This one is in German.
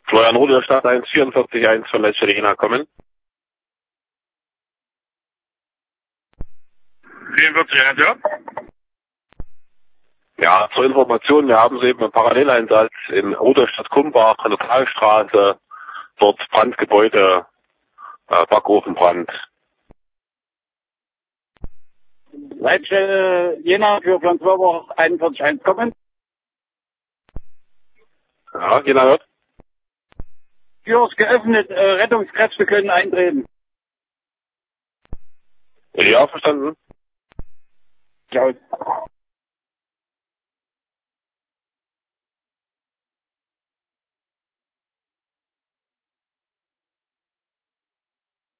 Florian Rudolstadt 144-1 von Letzte Jena kommen. 44-1, ja. Ja, zur Information, wir haben soeben einen Paralleleinsatz in Rudolstadt-Kumbach, Lokalstraße, dort Brandgebäude, Backofenbrand. Leitstelle Jena für Plan 12 41-1 kommen. Ja, Jena hört. Tür ist geöffnet, Rettungskräfte können eintreten. Ja, verstanden. Ciao.